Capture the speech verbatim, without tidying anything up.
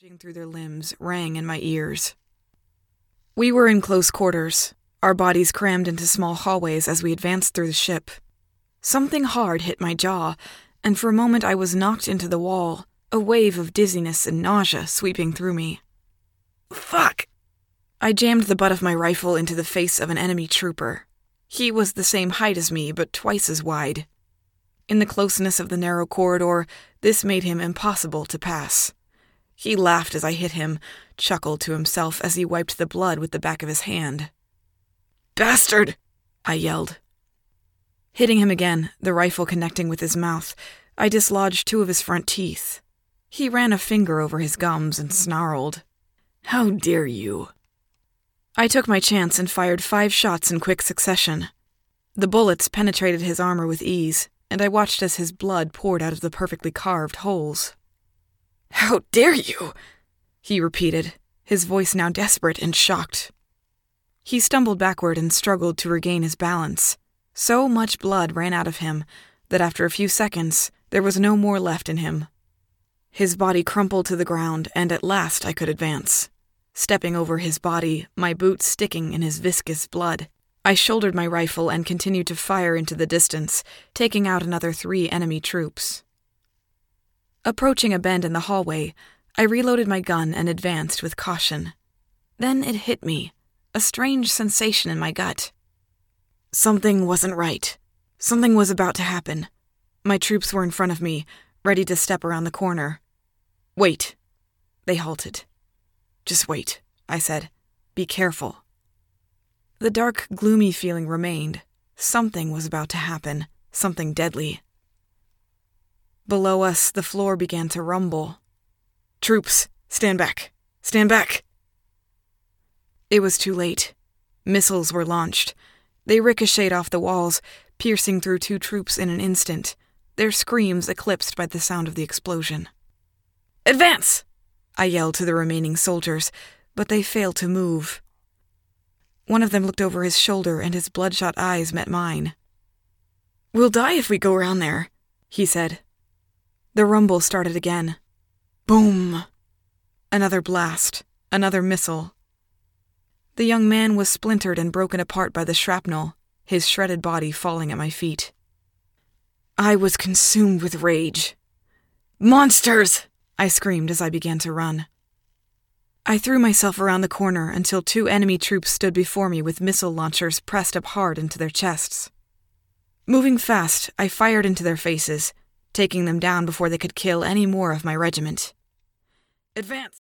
surging through their limbs rang in my ears. We were in close quarters, our bodies crammed into small hallways as we advanced through the ship. Something hard hit my jaw, and for a moment I was knocked into the wall, a wave of dizziness and nausea sweeping through me. Fuck! I jammed the butt of my rifle into the face of an enemy trooper. He was the same height as me, but twice as wide. In the closeness of the narrow corridor, this made him impossible to pass. He laughed as I hit him, chuckled to himself as he wiped the blood with the back of his hand. "Bastard!" I yelled. Hitting him again, the rifle connecting with his mouth, I dislodged two of his front teeth. He ran a finger over his gums and snarled. "How dare you!" I took my chance and fired five shots in quick succession. The bullets penetrated his armor with ease, and I watched as his blood poured out of the perfectly carved holes. "How dare you!" he repeated, his voice now desperate and shocked. He stumbled backward and struggled to regain his balance. So much blood ran out of him that after a few seconds there was no more left in him. His body crumpled to the ground, and at last I could advance. Stepping over his body, my boots sticking in his viscous blood, I shouldered my rifle and continued to fire into the distance, taking out another three enemy troops. Approaching a bend in the hallway, I reloaded my gun and advanced with caution. Then it hit me, a strange sensation in my gut. Something wasn't right. Something was about to happen. My troops were in front of me, ready to step around the corner. "Wait." They halted. "Just wait," I said. "Be careful." The dark, gloomy feeling remained. Something was about to happen, something deadly. Below us, the floor began to rumble. "Troops, stand back! Stand back!" It was too late. Missiles were launched. They ricocheted off the walls, piercing through two troops in an instant, their screams eclipsed by the sound of the explosion. "Advance!" I yelled to the remaining soldiers, but they failed to move. One of them looked over his shoulder and his bloodshot eyes met mine. "We'll die if we go around there," he said. The rumble started again. Boom! Another blast, another missile. The young man was splintered and broken apart by the shrapnel, his shredded body falling at my feet. I was consumed with rage. "Monsters!" I screamed as I began to run. I threw myself around the corner until two enemy troops stood before me with missile launchers pressed up hard into their chests. Moving fast, I fired into their faces, taking them down before they could kill any more of my regiment. "Advance!"